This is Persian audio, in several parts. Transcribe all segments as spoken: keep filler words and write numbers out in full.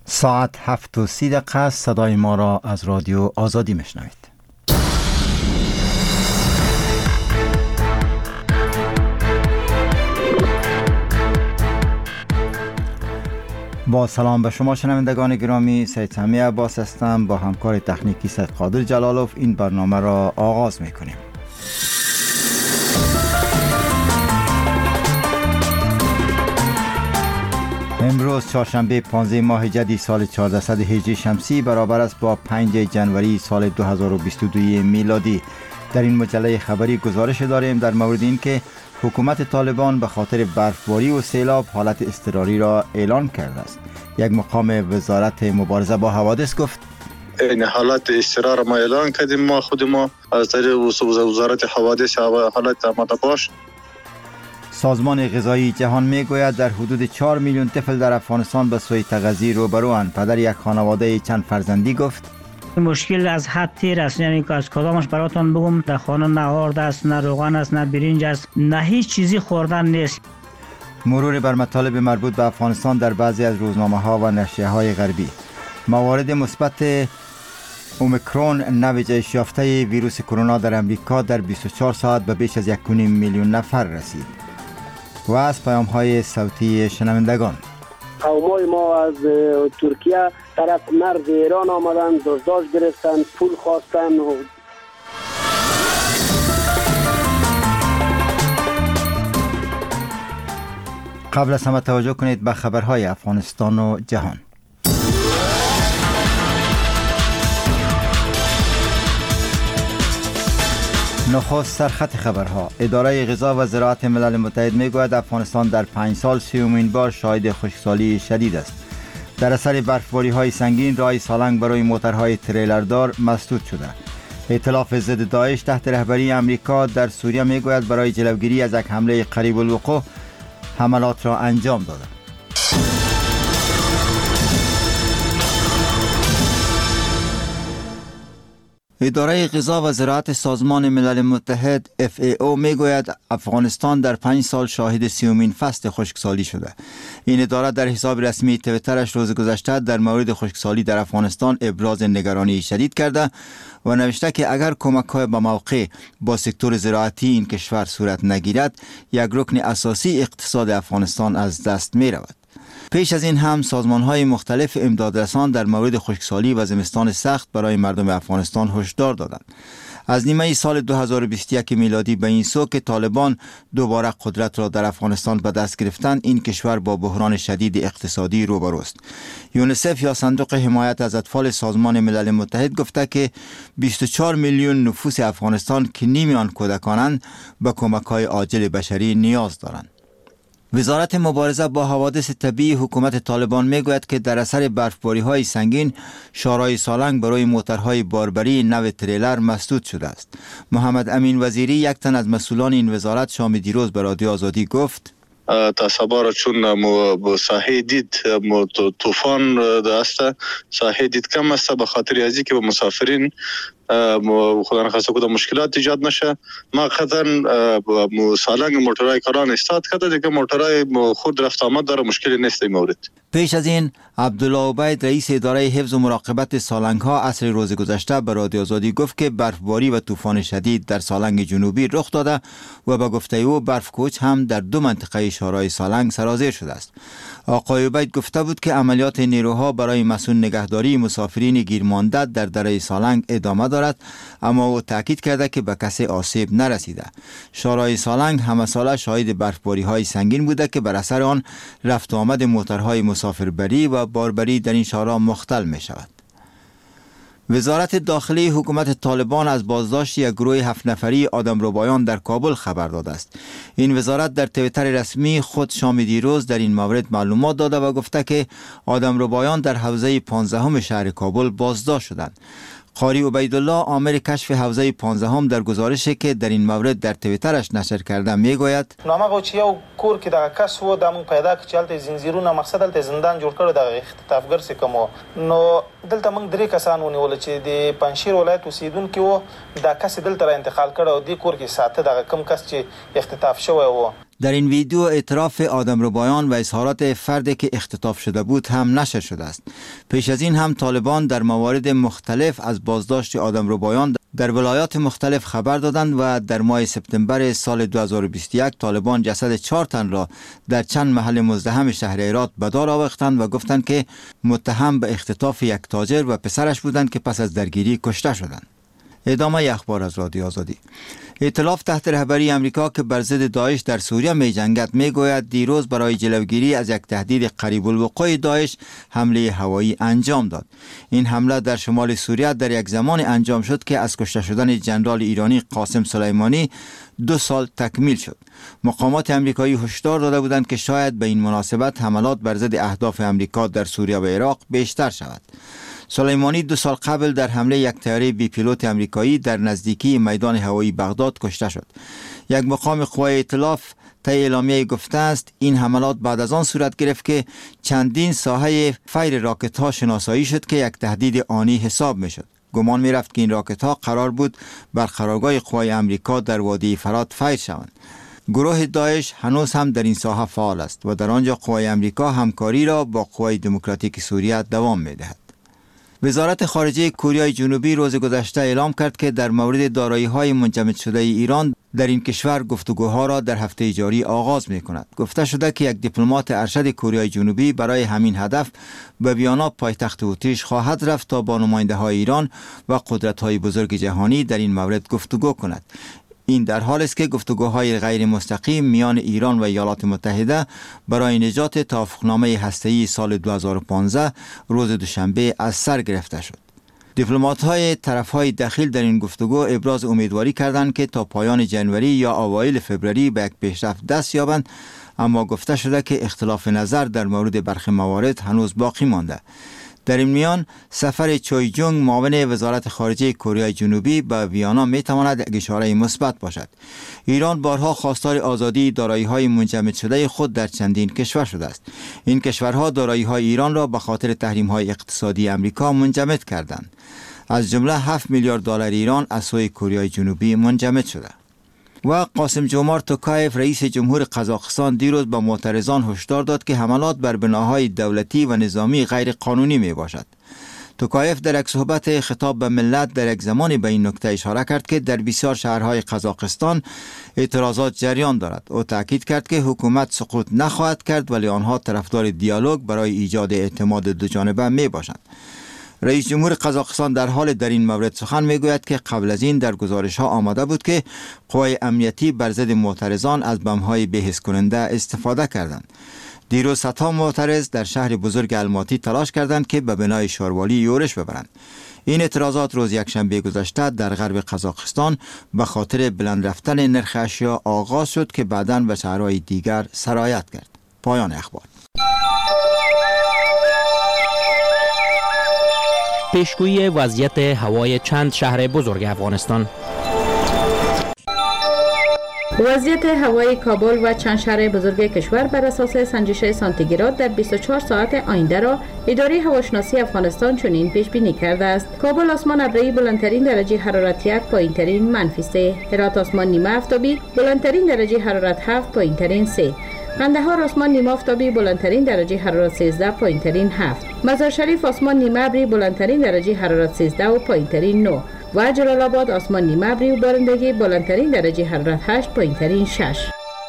ساعت هفت و سی دقیقه صدای ما را از رادیو آزادی میشنوید. با سلام به شما شنوندگان گرامی، سید سمی عباس هستم. با همکار تکنیکی سید قادر جلالوف این برنامه را آغاز میکنیم. امروز چهارشنبه پانزده ماه جدی سال چهاردهصد و هجری شمسی برابر است با پنج جنوری سال دو هزار و بیست و دو میلادی. در این مجله خبری گزارش داریم در مورد اینکه حکومت طالبان به خاطر برفباری و سیلاب حالت اضطراری را اعلان کرده است. یک مقام وزارت مبارزه با حوادث گفت این حالت اضطرار ما اعلان کردیم، ما خود ما از طریق وزارت حوادث حالت آماده باش. سازمان غذایی جهان میگوید در حدود چهار میلیون طفل در افغانستان به سوی تغذیه روبروند. پدر یک خانواده چند فرزندی گفت مشکل از حد تیر است، یعنی که از کدامش براتون بگم. در خانه نه آرد است، نه روغن است، نه برنج است، نه هیچ چیزی خوردن نیست. مرور بر مطالب مربوط به افغانستان در بعضی از روزنامه ها و نشریه های غربی. موارد مثبت اومیکرون نوع جهش یافته ویروس کرونا در امریکا در بیست و چهار ساعت به بیش از یک و نیم میلیون نفر رسید. و از پیام های صوتی شنوندگان. قومای ما از ترکیه طرف مرز ایران آمدن، دزداش گرفتن، پول خواستن. قبل از همه توجه کنید به خبرهای افغانستان و جهان. نخست سرخط خبرها. اداره غذا و زراعت ملل متحد میگوید افغانستان در پنج سال سیومین بار شاهد خشکسالی شدید است. در اثر برفباری های سنگین راه سالنگ برای موترهای تریلردار مسدود شده. ائتلاف ضد داعش تحت رهبری امریکا در سوریه میگوید برای جلوگیری از یک حمله قریب الوقوع حملات را انجام داده. اداره غذا و زراعت سازمان ملل متحد اف ای او میگوید افغانستان در پنج سال شاهد سیومین فصل خشکسالی شده. این اداره در حساب رسمی تویترش روز گذشته در مورد خشکسالی در افغانستان ابراز نگرانی شدید کرده و نوشته که اگر کمک‌های به موقع با سکتور زراعتی این کشور صورت نگیرد یک رکن اساسی اقتصاد افغانستان از دست می رود. پیش از این هم سازمان‌های مختلف امدادرسان در مورد خشکسالی و زمستان سخت برای مردم افغانستان هشدار دادند. از نیمه سال دو هزار و بیست و یک میلادی به این سو که طالبان دوباره قدرت را در افغانستان به دست گرفتند، این کشور با بحران شدید اقتصادی روبروست. یونیسف یا صندوق حمایت از اطفال سازمان ملل متحد گفته که بیست و چهار میلیون نفوس افغانستان که نیمی آن کودکانند به کمک‌های عاجل بشری نیاز دارند. وزارت مبارزه با حوادث طبیعی حکومت طالبان میگوید که در اثر برفباری های سنگین شارای سالنگ برای موترهای باربری نو تریلر مسدود شده است. محمد امین وزیری، یک تن از مسئولان این وزارت، شام دیروز به رادیو آزادی گفت تا سبا چون مو ساحه دید مو طوفان دست ساحه دید کم است، به خاطر ازی که به مسافرین خدا نخواسته کدام مشکلات ایجاد نشه. ما قطعا سالنگ موترهای کاران استاد کرده دیگه، موترهای خود رفت آمد داره، مشکلی نیست این مورد. پیش از این عبدالله عبید، رئیس اداره حفظ و مراقبت سالنگ ها، عصر روز گذشته به رادیو آزادی گفت که برفباری و طوفان شدید در سالنگ جنوبی رخ داده و به گفته او برف کوچ هم در دو منطقه شارای سالنگ سرازیر شده است. آقای عبید گفته بود که عملیات نیروها برای مسئول نگهداری مسافرین گیرمانده در دره سالنگ ادامه دارد، اما او تاکید کرده که به کسی آسیب نرسیده. شارای سالنگ همه ساله شاهد برفباری های سنگین بوده که بر اثر آن رفت آمد موترهای مسافربری و باربری در این شارا مختل می شود. وزارت داخلی حکومت طالبان از بازداشت یک گروه هفت نفری آدمربایان در کابل خبر داده است. این وزارت در توییتر رسمی خود شام دیروز در این مورد معلومات داده و گفته که آدمربایان در حوزه پانزدهم شهر کابل بازداشت شدند. قاری عبیدالله، آمر کشف حوزه پانزدهم، در گزارشی که در این مورد در توییترش نشر کرده میگوید نامه چې یو کور کې دغه کس و د مونږ پیدا کړ چې هلته زنځیرونه مقصد هلته زندان جوړ کړی دغه اختطافګر چې کوم نو دلته موږ درې کسان ونیول چې د پنجشیر ولایت اوسیدونکي و. دا کس دلته را انتقال کړی او دې کور کې ساته دغه کم کس چې اختطاف شوی و. در این ویدیو اعتراف آدمربایان و اظهارات فردی که اختطاف شده بود هم نشر شده است. پیش از این هم طالبان در موارد مختلف از بازداشت آدمربایان در ولایات مختلف خبر دادند و در ماه سپتامبر سال دو هزار و بیست و یک طالبان جسد چهار تن را در چند محل مزدحم شهر هرات به دار آوردند و گفتند که متهم به اختطاف یک تاجر و پسرش بودند که پس از درگیری کشته شدند. ادامه اخبار از رادیو آزادی. ائتلاف تحت رهبری امریکا که بر ضد داعش در سوریه می جنگد می گوید دیروز برای جلوگیری از یک تهدید قریب الوقوع داعش حمله هوایی انجام داد. این حمله در شمال سوریه در یک زمان انجام شد که از کشته شدن جنرال ایرانی قاسم سلیمانی دو سال تکمیل شد. مقامات امریکایی هشدار داده بودند که شاید به این مناسبت حملات بر ضد اهداف امریکا در سوریه و عراق بیشتر شود. سلیمانی دو سال قبل در حمله یک طیاره بی پیلوت امریکایی در نزدیکی میدان هوایی بغداد کشته شد. یک مقام قوای ائتلاف طی اعلامیه گفته است این حملات بعد از آن صورت گرفت که چندین ساحه فیر راکت ها شناسایی شد که یک تهدید آنی حساب می شد. گمان می رفت که این راکت ها قرار بود بر قرارگاه قوای امریکا در وادی فرات فیر شوند. گروه داعش هنوز هم در این ساحه فعال است و در آنجا قوای امریکا همکاری را با قوای دموکراتیک سوریه دوام می دهد. وزارت خارجه کره جنوبی روز گذشته اعلام کرد که در مورد دارایی‌های منجمد شده ایران در این کشور گفتگوها را در هفته جاری آغاز می‌کند. گفته شده که یک دیپلمات ارشد کره جنوبی برای همین هدف به ویانا پایتخت اتریش خواهد رفت تا با نماینده‌های ایران و قدرت‌های بزرگ جهانی در این مورد گفتگو کند. این در حال است که گفتگوهای غیر مستقیم میان ایران و ایالات متحده برای نجات توافقنامه هسته‌ای سال دو هزار و پانزده روز دوشنبه از سر گرفته شد. دیپلمات‌های طرف‌های دخیل در این گفتگو ابراز امیدواری کردند که تا پایان جنوری یا اوایل فوریه به یک پیشرفت دست یابند، اما گفته شده که اختلاف نظر در مورد برخی موارد هنوز باقی مانده. در این میان سفر چوی جونگ معاون وزارت خارجه کره جنوبی به ویانا می تواند یک اشاره مثبت باشد. ایران بارها خواستار آزادی دارایی‌های منجمد شده خود در چندین کشور شده است. این کشورها دارایی‌های ایران را به خاطر تحریم‌های اقتصادی امریکا منجمد کردند. از جمله هفت میلیارد دلار ایران از سوی کره جنوبی منجمد شده. و قاسم جومارت توکایف رئیس جمهور قزاقستان دیروز به معترضان هشدار داد که حملات بر بناهای دولتی و نظامی غیر قانونی می باشد. توکایف در یک صحبت خطاب به ملت در یک زمانی به این نکته اشاره کرد که در بسیار شهرهای قزاقستان اعتراضات جریان دارد. او تاکید کرد که حکومت سقوط نخواهد کرد ولی آنها طرفدار دیالوگ برای ایجاد اعتماد دوجانبه می باشند. رئیس جمهور قزاقستان در حال در این مورد سخن میگوید که قبل از این در گزارش ها آمده بود که قوای امنیتی بر ضد معترضان از بم های بی‌حس کننده استفاده کردند. دیروز صدها معترض در شهر بزرگ الماتی تلاش کردند که به بنای شاروالی یورش ببرند. این اعتراضات روز یکشنبه گذشته در غرب قزاقستان به خاطر بلند رفتن نرخ اشیا آغاز شد که بعداً به شهرهای دیگر سرایت کرد. پایان اخبار. پیشگویی وضعیت هوای چند شهر بزرگ افغانستان. وضعیت هوای کابل و چند شهر بزرگ کشور بر اساس سنجش سانتیگراد در بیست و چهار ساعت آینده را اداره هواشناسی افغانستان چنین پیش بینی کرده است: کابل آسمان ابری، بلندترین درجه حرارت یک، پایینترین منفی سه. هرات آسمان نیمه آفتابی، بلندترین درجه حرارت هفت، پایینترین سه. قندهار آسمان نیمه آفتابی، بلندترین درجه حرارت سیزده، پایینترین هفت. مزار شریف آسمان نیمه ابری، بلندترین درجه حرارت سیزده و پایینترین نه. و جلال آباد آسمان نیمه ابری و بارندگی، بلندترین درجه حرارت هشت، پایینترین شش.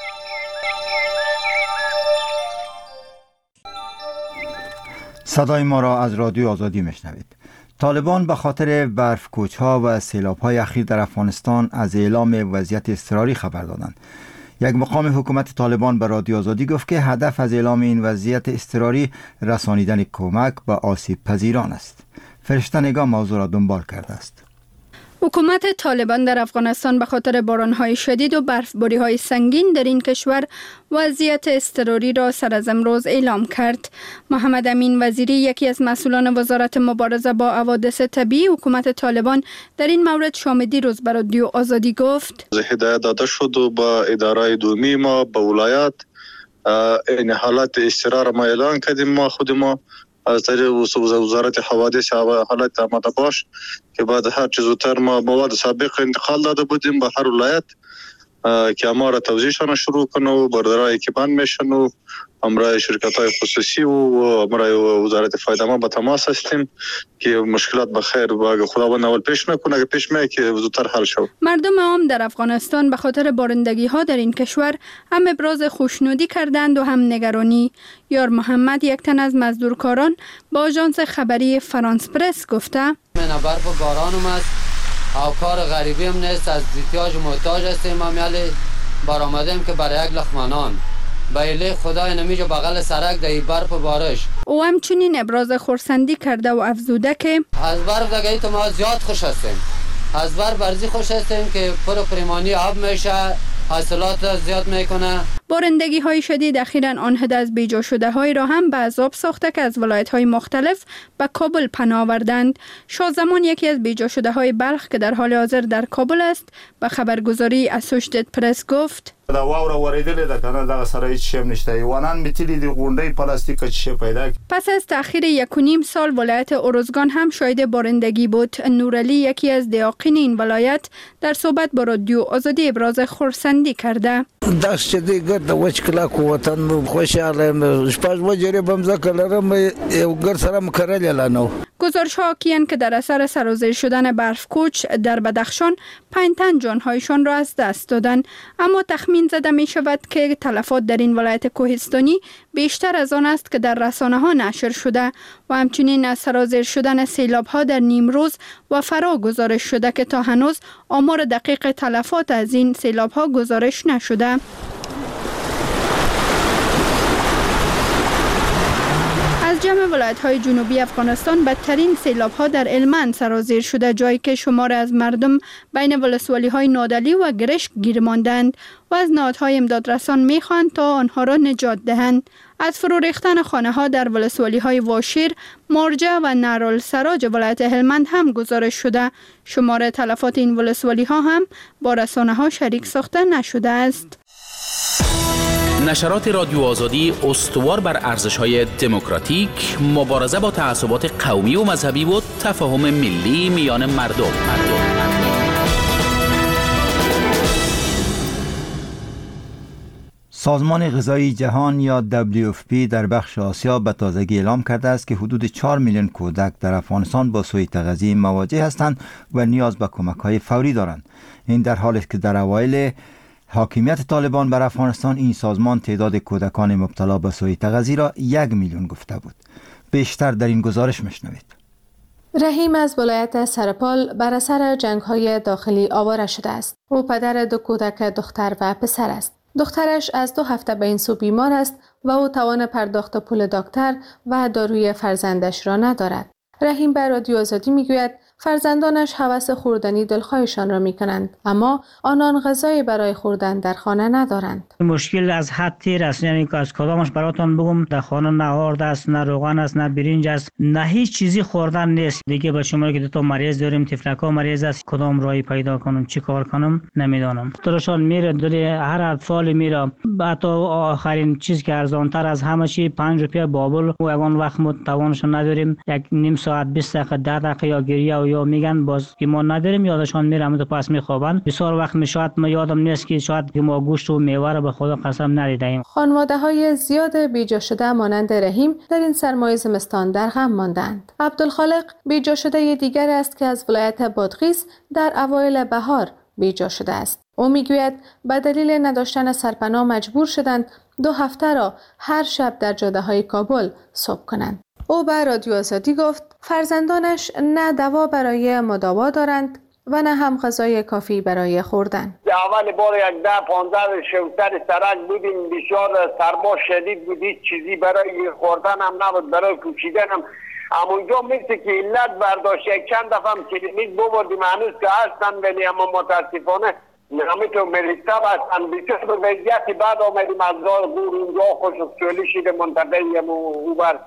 صدای ما را از رادیو آزادی میشنوید. طالبان به خاطر برف کوچ‌ها و سیلاب‌های اخیر در افغانستان از اعلام وضعیت اضطراری خبر دادند. یک مقام حکومت طالبان به رادیو آزادی گفت که هدف از اعلام این وضعیت اضطراری رسانیدن کمک به آسیب پذیران است. فرشته نگاه موضوع را دنبال کرده است. حکومت طالبان در افغانستان به خاطر باران‌های شدید و برفباری‌های سنگین در این کشور وضعیت اضطراری را سر از امروز اعلام کرد. محمد امین وزیری، یکی از مسئولان وزارت مبارزه با حوادث طبیعی حکومت طالبان، در این مورد شام دیروز به رادیو آزادی گفت: هدایت داده شد و با اداره دومی ما به ولایت این حالت اضطرار ما اعلان کردیم. ما خود ما از طریق وزارت حوادث حالت آماده باش که بعد هر چیز زودتر ما مواد سابق انتقال داده بودیم به هر ولایت که ما را توزیعشان شروع کنه و بردرایی که بند میشن و امرای شرکت های خصوصی و امرای وزارت فایده ما با تماس هستیم که مشکلات بخیر با خداوند اول پیش نکنه، اگه پیش میاد که زودتر حل شود. مردم عام در افغانستان به خاطر بارندگی ها در این کشور هم ابراز خوشنودی کردند و هم نگرانی. یار محمد، یک تن از مزدورکاران، با آژانس خبری فرانس پرس گفته: من برف و باران اومد او کار غریبی هم نیست، از احتیاج و محتاج هستیم. ما میالی برآمدیم که برای یک لقمانان بایله خدای نمیجا بغل سرک در برف و بارش. او همچنین ابراز خرسندی کرده و افزوده که از برف دیگه تو ما زیاد خوش هستیم، از برف برزی خوش هستیم که پر پریمانی آب میشه، حاصلات زیاد میکنه. بارندگی های شدید اخیراً آن حد از بیجا شده های را هم به عذاب ساخته که از ولایت های مختلف به کابل پناه آوردند. شازمان، یکی از بیجا شده های بلخ که در حال حاضر در کابل است، به خبرگزاری اسوشیتد پرس گفت: دا واوره وریدلې ده کنه دا سره هیڅ شیم نشته، ایوانان میتلی دی غونډې پلاستیک چی پیدا. پس از تأخیر یک و نیم سال ولایت اروزگان هم شاهد بارندگی بود. نورعلی، یکی از دیاقین این ولایت، در صحبت با رادیو آزادی ابراز خرسندی کرده. داش دی ګرد وچ کلا کو وطن خوشاله شپږ وجری بمزه کلرم یو ګر سره مکرل لانو. گزارش ها حاکیان که در اثر سرازیر شدن برف کوچ در بدخشان پنج تن جانهایشان را از دست دادند، اما تخمین زده می شود که تلفات در این ولایت کوهستانی بیشتر از آن است که در رسانه ها نشر شده و همچنین از سرازیر شدن سیلاب ها در نیمروز و فرا گزارش شده که تا هنوز آمار دقیق تلفات از این سیلاب ها گزارش نشده. از جمع ولایت‌های جنوبی افغانستان بدترین سیلاب‌ها در هلمند سرازیر شده، جایی که شمار از مردم بین ولسوالی‌های نادلی و گرشک گیر ماندند و از نهادهای امدادرسان می‌خواهند تا آنها را نجات دهند. از فرو ریختن خانه‌ها در ولسوالی‌های واشیر، مارجه و نهرالسراج ولایت هلمند هم گزارش شده. شمار تلفات این ولسوالی‌ها هم با رسانه‌ها شریک ساخته نشده است. نشرات رادیو آزادی استوار بر ارزش‌های دموکراتیک، مبارزه با تعصبات قومی و مذهبی و تفاهم ملی میان مردم. سازمان غذایی جهان یا دبلیو اف پی در بخش آسیا به تازگی اعلام کرده است که حدود چهار میلیون کودک در افغانستان با سوء تغذیه مواجه هستند و نیاز به کمک‌های فوری دارند. این در حالی است که در اوایل حاکمیت طالبان بر افغانستان این سازمان تعداد کودکان مبتلا به سوء تغذیه را یک میلیون گفته بود. بیشتر در این گزارش میشنوید. رحیم از ولایت سرپال بر اثر جنگ‌های داخلی آواره شده است. او پدر دو کودک دختر و پسر است. دخترش از دو هفته به این سو بیمار است و او توان پرداخت پول دکتر و داروی فرزندش را ندارد. رحیم به رادیو آزادی میگوید فرزندانش هوس خوردنی دلخواهشان را میکنند، اما آنان غذای برای خوردن در خانه ندارند. مشکل از حد تیر است، یعنی که از کدامش براتون بگم، در خانه نه آرد است، نه روغن است، نه برنج است، نه هیچ چیزی خوردن نیست. دیگه با شما که دو تا مریض داریم، تفلکا مریض است، کدام راهی پیدا کنم، چی کار کنم نمیدانم. درشان میره دلی هر اطفال میره، حتی آخرین چیز که ارزانتر از همه چی پنج روپیه بابل و اون وقت ما توانش نداریم، یک نیم ساعت بیست دقیقه ده دقیقه یا گریه و یا میگن باز که ما نداریم، یادشان میرم تو پس میخوابن. بسیار وقت میشد ما یادم نیست که شاید که ما گوشت و میوه را به خدا قسم ندیدیم. خانواده های زیاد بیجا شده مانند رحیم در این سرمای زمستان در غم ماندند. عبدالخالق بیجا شده دیگر است که از ولایت بادغیس در اوایل بهار بیجا شده است. او میگوید به دلیل نداشتن سرپناه مجبور شدند دو هفته را هر شب در جاده های کابل صبح کنند. او به رادیو آزادی گفت فرزندانش نه دوا برای مداوا دارند و نه هم غذای کافی برای خوردن. اول بار یک ده پانزده شوتر سرک بودیم، بسیار سرما شدید بود، هیچ چیزی برای خوردن هم نبود، برای پوشیدن هم. همونجا مثل که علت برداشت یک چند دفعه هم کلینیک ببردیم، هنوز که هستن، ولی اما متاسفانه همینطور مریض‌تر هستن. بسیار به وضعیتی بعد آمدیم از گور اونجا خشکسالی شده منتقلیم او بر.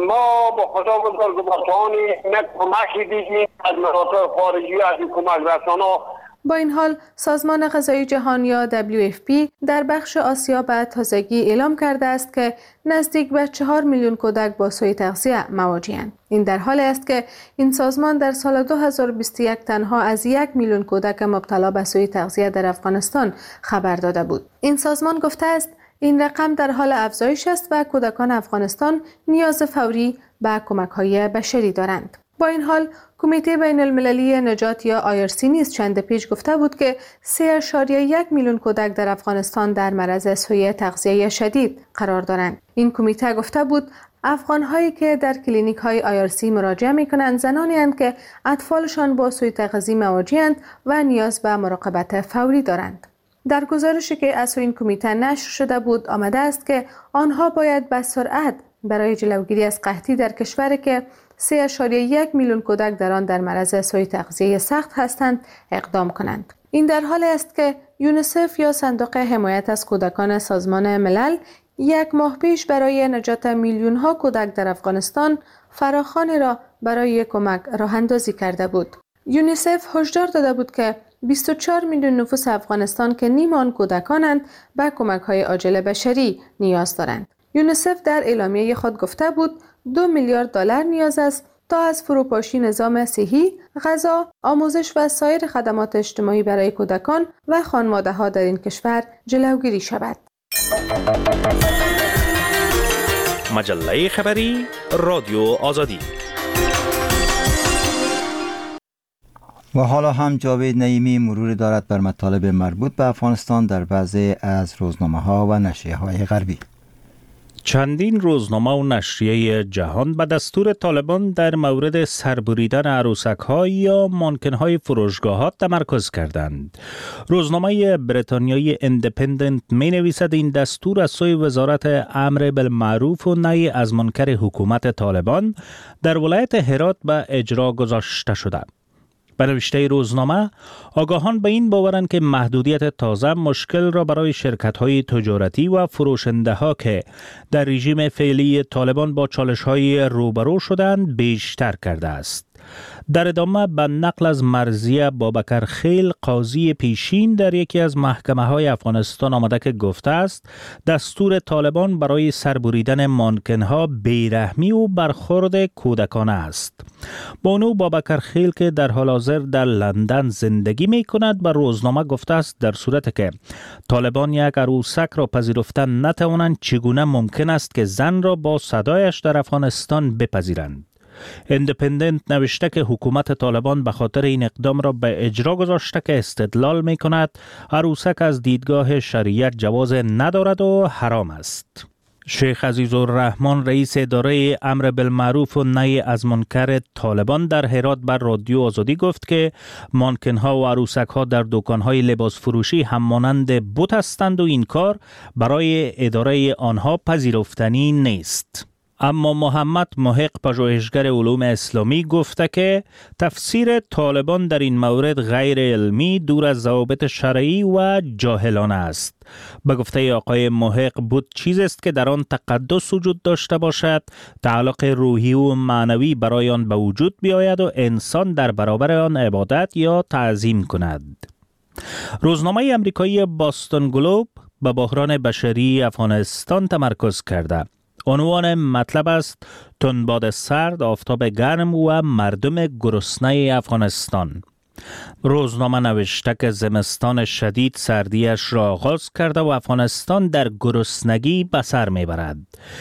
ما با خدا بزرگ باتوانی نه کمکی دیدیم از مراتع خارجی، از این کمک رسانا با این حال سازمان غذایی جهان یا دبلیو اف پی در بخش آسیا به تازگی اعلام کرده است که نزدیک به چهار میلیون کودک با سوء تغذیه مواجه‌اند. این در حالی است که این سازمان در سال دو هزار و بیست و یک تنها از یک میلیون کودک مبتلا به سوء تغذیه در افغانستان خبر داده بود. این سازمان گفته است این رقم در حال افزایش است و کودکان افغانستان نیاز فوری به کمک‌های بشری دارند. با این حال کمیته بین المللی نجات یا آی آر سی نیز چند پیش گفته بود که سه ممیز یک میلیون کودک در افغانستان در معرض سوء تغذیه شدید قرار دارند. این کمیته گفته بود افغان‌هایی که در کلینیک‌های آی آر سی مراجعه می‌کنند زنانی اند که اطفالشان با سوء تغذیه مواجه‌اند و نیاز به مراقبت فوری دارند. در گزارشی که از این کمیته نشر شده بود آمده است که آنها باید به سرعت برای جلوگیری از قحطی در کشوری که سه ممیز یک میلیون کودک در آن در معرض سوء تغذیه سخت هستند اقدام کنند. این در حالی است که یونیسف یا صندوق حمایت از کودکان سازمان ملل یک ماه پیش برای نجات میلیون ها کودک در افغانستان فراخوانی را برای کمک راه اندازی کرده بود. یونیسف هشدار داده بود که بیست و چهار میلیون نفوس افغانستان که نیم آن کودکانند به کمک‌های عاجل بشری نیاز دارند. یونیسف در اعلامیه خود گفته بود دو میلیارد دلار نیاز است تا از فروپاشی نظام صحی، غذا، آموزش و سایر خدمات اجتماعی برای کودکان و خانواده‌ها در این کشور جلوگیری شود. مجله خبری رادیو آزادی. و حالا هم جاوید نعیمی مرور دارد بر مطالب مربوط به افغانستان در بعضی از روزنامه‌ها و نشریه‌های غربی. چندین روزنامه و نشریه جهان به دستور طالبان در مورد سربریدن عروسک‌ها یا مانکن‌های فروشگاهات تمرکز کردند. روزنامه بریتانیایی ایندیپندنت می‌نویسد این دستور از سوی وزارت امر بالمعروف و نهی از منکر حکومت طالبان در ولایت هرات به اجرا گذاشته شده. به نوشته روزنامه، آگاهان به این باورند که محدودیت تازه مشکل را برای شرکت‌های تجارتی و فروشنده‌ها که در رژیم فعلی طالبان با چالش‌های روبرو شدند بیشتر کرده است. در ادامه به نقل از مرضیه بابکر خیل قاضی پیشین در یکی از محکمه‌های افغانستان آمده که گفته است دستور طالبان برای سربریدن مانکن‌ها بیرحمی و برخورد کودکانه است. بانو بابکر خیل که در حال حاضر در لندن زندگی می کند به روزنامه گفته است در صورت که طالبان یک عروسک را پذیرفتن نتوانند چگونه ممکن است که زن را با صدایش در افغانستان بپذیرند. ایندیپندنت نوشته که حکومت طالبان به خاطر این اقدام را به اجرا گذاشته که استدلال می کند عروسک از دیدگاه شریعت جواز ندارد و حرام است. شیخ عزیزالرحمن رئیس اداره امر بالمعروف و نهی از منکر طالبان در هرات بر رادیو آزادی گفت که مانکن‌ها و عروسک‌ها در دکان‌های لباس فروشی هم مانند بت هستند و این کار برای اداره آنها پذیرفتنی نیست. اما محمد محق پژوهشگر علوم اسلامی گفته که تفسیر طالبان در این مورد غیر علمی، دور از ضوابط شرعی و جاهلانه است. به گفته آقای محق بود چیز است که در آن تقدس وجود داشته باشد، تعلق روحی و معنوی برای آن به وجود بیاید و انسان در برابر آن عبادت یا تعظیم کند. روزنامه امریکایی باستون گلوب به بحران بشری افغانستان تمرکز کرده. عنوان مطلب است تندباد سرد، آفتاب گرم و مردم گرسنه افغانستان. روزنامه نوشته که زمستان شدید سردیش را آغاز کرده و افغانستان در گرسنگی به سر میبرد.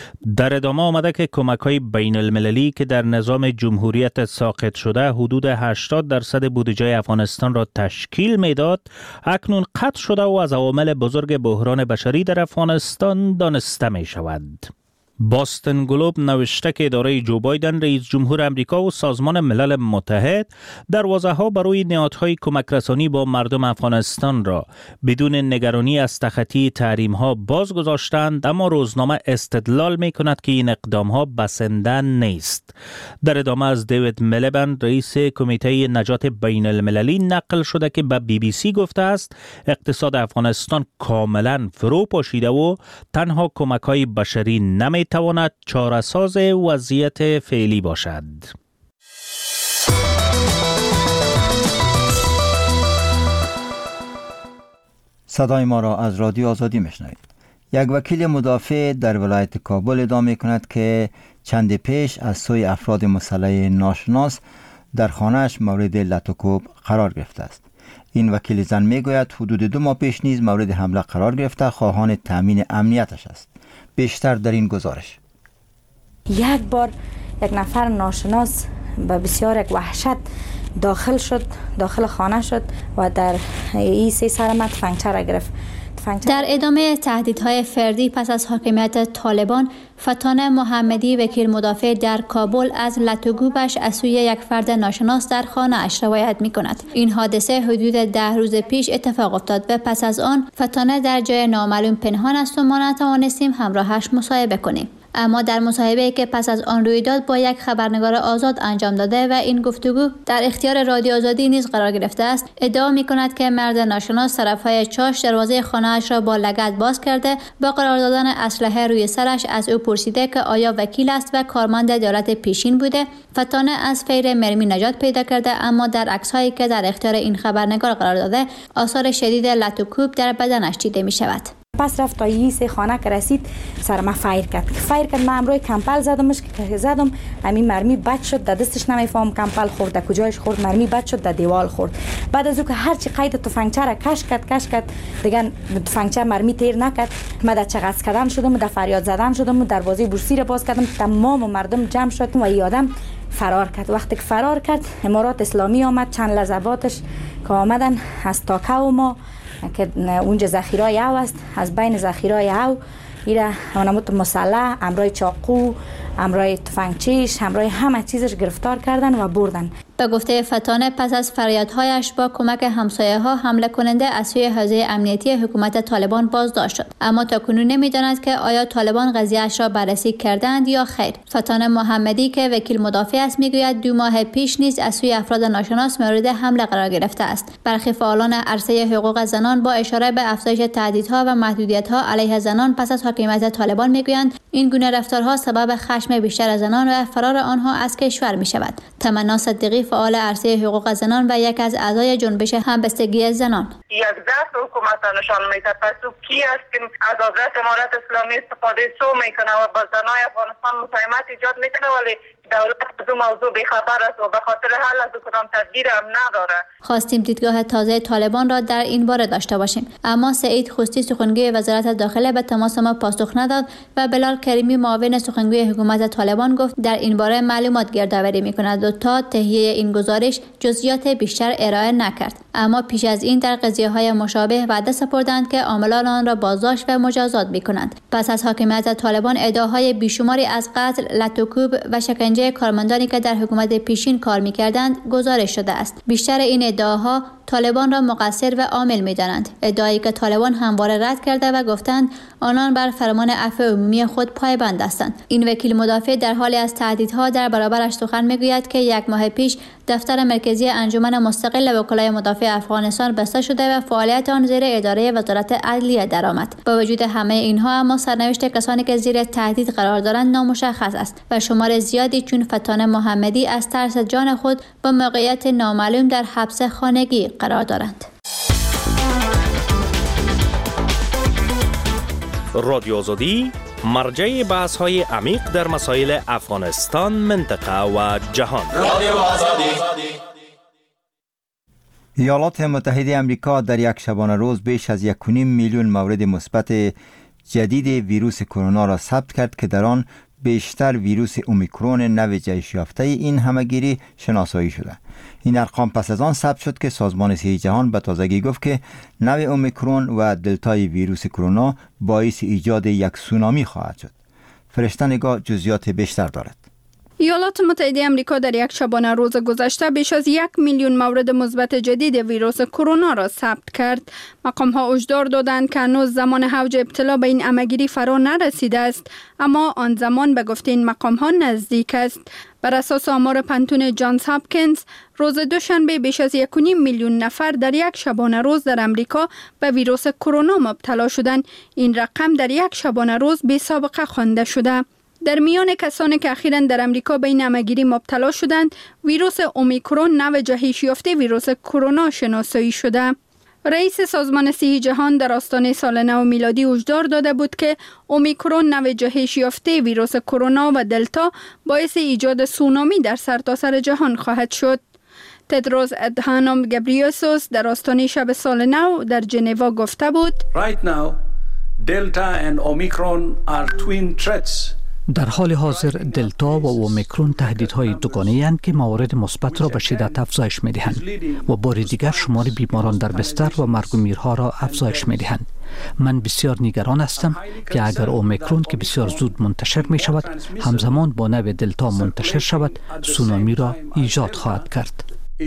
در ادامه آمده که کمک‌های بین المللی که در نظام جمهوریت ساقط شده حدود هشتاد درصد بودجه افغانستان را تشکیل میداد، اکنون قطع شده و از عوامل بزرگ بحران بشری در افغانستان دانسته می شود. باستون گلوب نوشته که اداره جو بایدن رئیس جمهور امریکا و سازمان ملل متحد دروازه‌ها برای نهادهای کمک رسانی با مردم افغانستان را بدون نگرانی از تخطی تحریم‌ها باز گذاشتند، اما روزنامه استدلال می‌کند که این اقدام‌ها بسنده نیست. در ادامه از دیوید میلیبند رئیس کمیته نجات بین المللی نقل شده که به بی بی سی گفته است اقتصاد افغانستان کاملا فرو پاشیده و تنها کمک‌های بشری نمی تواند چاره‌ساز وضعیت فعلی باشد. صدای ما را از رادیو آزادی میشنوید. یک وکیل مدافع در ولایت کابل ادعا میکند که چند پیش از سوی افراد مسلح ناشناس در خانه‌اش مورد لط و کوب قرار گرفته است. این وکیل زن میگوید حدود دو ماه پیش نیز مورد حمله قرار گرفته خواهان تامین امنیتش است. بیشتر در این گزارش. یک بار یک نفر ناشناس به بسیار یک وحشت داخل شد، داخل خانه شد و در این سه سر من تفنگچه را گرفت. در ادامه تهدیدهای فردی پس از حاکمیت طالبان، فتانه محمدی وکیل مدافع در کابل از لط و کوبش از سوی یک فرد ناشناس در خانه اش روایت می کند. این حادثه حدود ده روز پیش اتفاق افتاد و پس از آن فتانه در جای نامعلوم پنهان است و ما نتوانستیم همراهش مصاحبه کنیم. اما در مصاحبه‌ای که پس از آن روی داد با یک خبرنگار آزاد انجام داده و این گفتگو در اختیار رادیو آزادی نیز قرار گرفته است، ادعا می‌کند که مرد ناشناس طرف‌های چاش دروازه خانه‌اش را با لگد باز کرده با قرار دادن اسلحه روی سرش از او پرسیده که آیا وکیل است و کارمند دولت پیشین بوده. فتانه از فیر مرمی نجات پیدا کرده، اما در عکس‌هایی که در اختیار این خبرنگار قرار داده آثار شدید لط و کوب در بدنش دیده می‌شود. پس رفت تا این سه خانه که رسید سر ما فایر کرد فایر کرد من امروی کمپل زدمش که زدم همین مرمی بد شد، در دستش نمیفهم کمپل خورد، در کجایش خورد، مرمی بد شد، در دیوال خورد. بعد از اون که هر چی قید تفنگچه را کش کرد کش کرد دیگه تفنگچه مرمی تیر نکرد. من در چغز کردن شدم، در فریاد زدن شدم، دروازه بورسی را باز کردم، تمام مردم جمع شد و این آدم فرار کرد. وقتی که فرار کرد امارات اسلامی آمد، چند لحظاتش که آمدن از تاکو ما که اونجا ذخیره او است، از بین ذخیره او ایره اونموت مسلح، امرای چاقو، امرای تفنگچیش، امرای همه چیزش گرفتار کردن و بردن. به گفته فتانه پس از فریادهایش با کمک همسایه ها حمله کننده از سوی حوزه امنیتی حکومت طالبان بازداشت شد، اما تاکنون نمیداند که آیا طالبان قضیه‌اش را بررسی کردند یا خیر. فتانه محمدی که وکیل مدافع است میگوید دو ماه پیش نیز از سوی افراد ناشناس مورد حمله قرار گرفته است. برخی فعالان عرصه حقوق زنان با اشاره به افزایش تهدیدها و محدودیت‌ها علیه زنان پس از حاکمیت طالبان میگویند این گونه رفتارها سبب خشم بیشتر زنان و فرار آنها از کشور میشود. تمنا صدیقی فعال عرصه حقوق زنان و یک از اعضای جنبش همبستگی زنان: یک دست حکومت نشان میده، پس او کی است که از قدرت امارت اسلامی استفاده سو میکنه و با زنای افغانستان مساهمت ایجاد میکنه، ولی دولت از اون موضوع بیخبر است و به خاطر حل از کدام تدبیر هم نداره. خواستیم دیدگاه تازه طالبان را در این باره داشته باشیم، اما سعید خوستی سخنگوی وزارت داخله به تماس ما پاسخ نداد و بلال کریمی معاون سخنگوی حکومت طالبان گفت در این باره معلومات گردآوری میکند و تا تهیه این گزارش جزئیات بیشتر ارائه نکرد. اما پیش از این در قضیه‌های مشابه وعده سپردند که عاملان آن را بازداشت و مجازات میکنند. پس از حاکمیت طالبان ادعاهای بیشماری از قتل، لط و کوب و شکنجه کارمندانی که در حکومت پیشین کار میکردند گزارش شده است. بیشتر این ادعاها طالبان را مقصر و عامل می‌دانند، ادعایی که طالبان همواره رد کرده و گفتند آنان بر فرمان عفو عمومی خود پایبند هستند. این وکیل مدافع در حالی از تهدیدها در برابرش سخن میگوید که یک ماه پیش دفتر مرکزی انجمن مستقل وکلای مدافع افغانستان بسته شده و فعالیت آن زیر اداره وزارت عدلیه درآمد. با وجود همه اینها اما سرنوشت کسانی که زیر تهدید قرار دارند نامشخص است و شمار زیادی چون فتانه محمدی از ترس جان خود با موقعیت نامعلوم در حبس خانگی قرار دارند. رادیو آزادی مرجع بحث های عمیق در مسائل افغانستان، منطقه و جهان. رادیو آزادی. ایالات متحده آمریکا در یک شبانه روز بیش از یک و نیم میلیون مورد مثبت جدید ویروس کرونا را ثبت کرد که در آن بیشتر ویروس اومیکرون نو جهش یافته این همهگیری شناسایی شده. این ارقام پس از آن ثبت شد که سازمان صحت جهان به تازگی گفت که نو اومیکرون و دلتای ویروس کرونا باعث ایجاد یک سونامی خواهد شد. فرشته نگاه جزئیات بیشتر دارد. ایالات متحده آمریکا در یک شبانه روز گذشته بیش از یک میلیون مورد مثبت جدید ویروس کرونا را ثبت کرد. مقام ها هشدار دادند که هنوز زمان اوج ابتلا به این همهگیری فرا نرسیده است، اما آن زمان به گفته این مقام ها نزدیک است. بر اساس آمار پنتون جانز هاپکینز، روز دوشنبه بیش از یک و نیم میلیون نفر در یک شبانه روز در امریکا به ویروس کرونا مبتلا شدند. این رقم در یک شبانه روز بی سابقه خوانده شده. در میان کسانی که اخیراً در امریکا به این همهگیری مبتلا شدند، ویروس اومیکرون نو جهش یافته ویروس کرونا شناسایی شده. رئیس سازمان صحی جهان در آستانه سال نو میلادی هشدار داده بود که اومیکرون نوع جهش یافته ویروس کرونا و دلتا باعث ایجاد سونامی در سرتاسر جهان خواهد شد. تدروس ادهانوم گبریوسوس در آستانه شب سال نو در ژنو گفته بود Right now, Delta and Omicron are twin threats. در حال حاضر دلتا و اومیکرون تهدیدهای دوگانه‌ای اند که موارد مثبت را به شدت افزایش می‌دهند و بار دیگر شمار بیماران در بستر و مرگ و میرها را افزایش می‌دهند. من بسیار نگران هستم که اگر اومیکرون که بسیار زود منتشر می‌شود همزمان با نوع دلتا منتشر شود، سونامی را ایجاد خواهد کرد.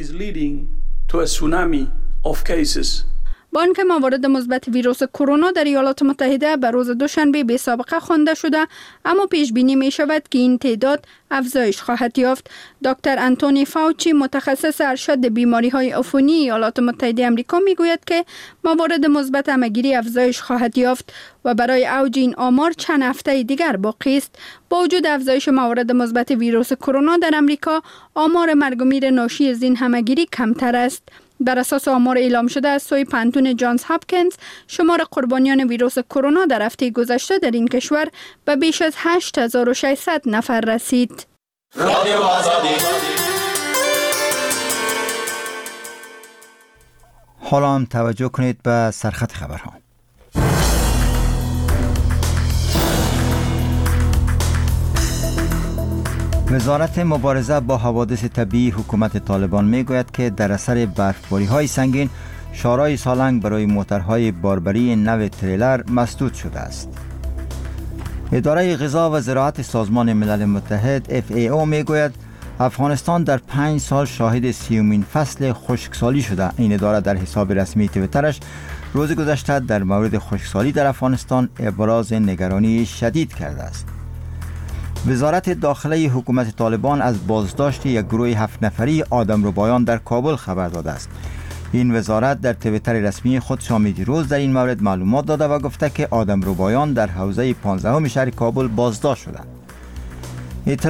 بانک موارد مثبت ویروس کرونا در ایالات متحده به روز دوشنبه بی سابقه خوانده شده، اما پیش بینی می شود که این تعداد افزایش خواهد یافت. دکتر آنتونی فاوچی متخصص ارشد بیماری های عفونی ایالات متحده آمریکا می گوید که موارد مثبت همگیری افزایش خواهد یافت و برای اوج این آمار چند هفته دیگر باقی است. با وجود افزایش موارد مثبت ویروس کرونا در آمریکا، آمار مرگ و میر ناشی از این همگیری کمتر است. بر اساس آمار اعلام شده از سوی پانتون جانز هاپکینز، شمار قربانیان ویروس کرونا در هفته گذشته در این کشور به بیش از هشت هزار و ششصد نفر رسید. رادیو آزادی. حالا هم توجه کنید به سرخط خبرها. وزارت مبارزه با حوادث طبیعی حکومت طالبان میگوید که در اثر برفباری‌های سنگین شارای سالنگ برای موترهای باربری نو تریلر مسدود شده است. اداره غذا و زراعت سازمان ملل متحد اف ای او میگوید افغانستان در پنج سال شاهد سیومین فصل خشکسالی شده. این اداره در حساب رسمی توییترش روز گذشته در مورد خشکسالی در افغانستان ابراز نگرانی شدید کرده است. وزارت داخله حکومت طالبان از بازداشت یک گروه هفت نفری آدمربایان در کابل خبر داده است. این وزارت در توییتر رسمی خود شام دیروز در این مورد معلومات داده و گفته که آدمربایان در حوزه پانزدهم شهر کابل بازداشت شدند.